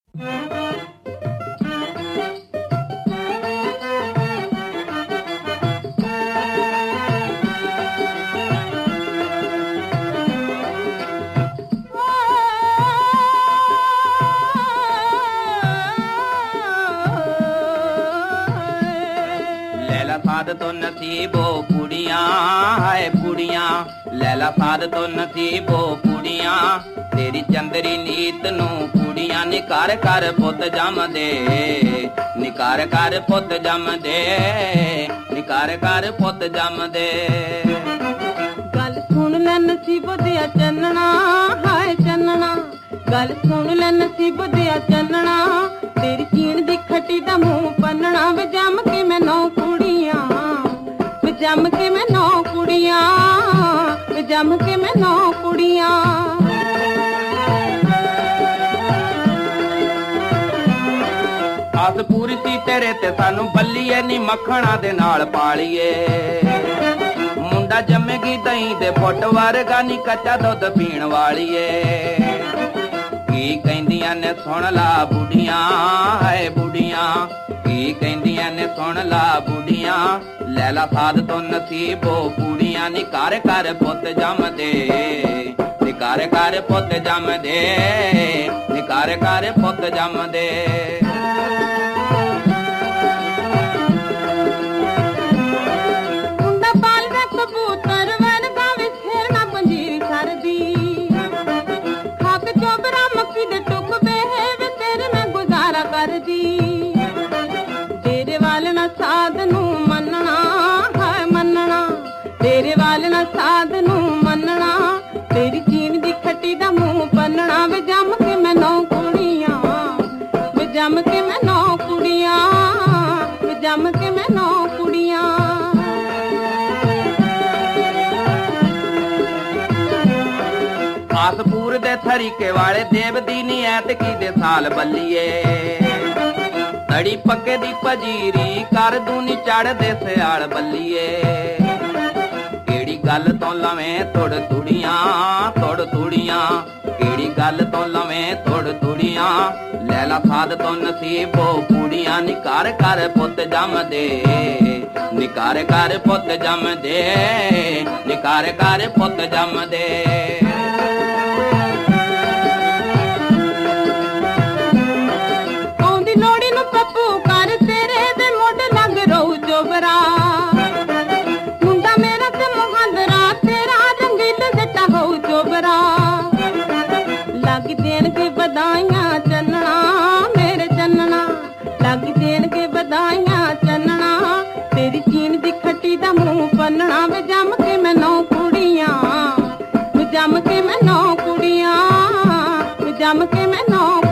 साद तो नसीबो कुड़ियां हाय कुड़ियां, लैला साद तो नसीबो कुड़ियां, तेरी चंदरी नीत नू कुड़ियां निकार कर पुत जम दे, निकार कर पुत जम दे, निकार कर पुत जम दे। गल सुन ले नसीबो दिया चन्नना हाय चन्नना, गल सुन ले नसीबो दिया चन्नना, तेरी चीन दी खटी दा मुंह पन्नना, वे जम के मैं नौ कुड़ियां, वे जम के मैं नौ कुड़ियां, वे जम के मैं नौ कुड़ियां। आस पूरी सी तेरे ते सानू बल्लीए नी मखणा दे नाल पालीए, मुंडा जम्मेगी दही दे पुट वर्गा नी कच्चा दुध पीण वालीए। की कहंदियां ने सुन ला बुढ़ियां हाय बुढ़ियां, की कहंदियां ने सुन ला बुढ़ियां, लैला साद तो नसीबो कुड़ियां निकार कर पुत जम दे, निकार कर पुत जम दे, निकार कर पुत जम दे। तेरे वाल ना साध नू मनना है मनना, तेरे वाल ना साध नू मनना, तेरी चीन दी खटी दा मुंह पन्नना, वे जम के मैं नौ कुड़ियां, वे जम के मैं नौ कुड़ियां, वे जम के मैं नौ कुड़ियां। आसपूर दे थरीके वाले देव दी नी ऐतकी दे साल बल्लीए, तड़ी पक्के दी पजीरी कर दूनी चढ़ दे सियाल बल्लीए। केड़ी गल तो लवें तुड़ तुड़ियां तुड़ तुड़ियां, केड़ी गल तो लवें तुड़ तुड़ियां, लैला साद तो नसीबो कुड़ियां निकार कर पुत जम दे, निकार कर पुत जम दे, निकार कर पुत जम दे। मुंडा मेरा ते मुहांदरा तेरा रंगील जट्टा हो चोबरा, लग देन के बधाइयां चन्नना मेरे चन्नना, लग देन के बधाइयां चन्नना, तेरी चीन दी खटी दा मुंह पन्नना, वे जम के मैं नौ कुड़ियां, वे जम के मैं नौ कुड़ियां, वे जम के मैं नौ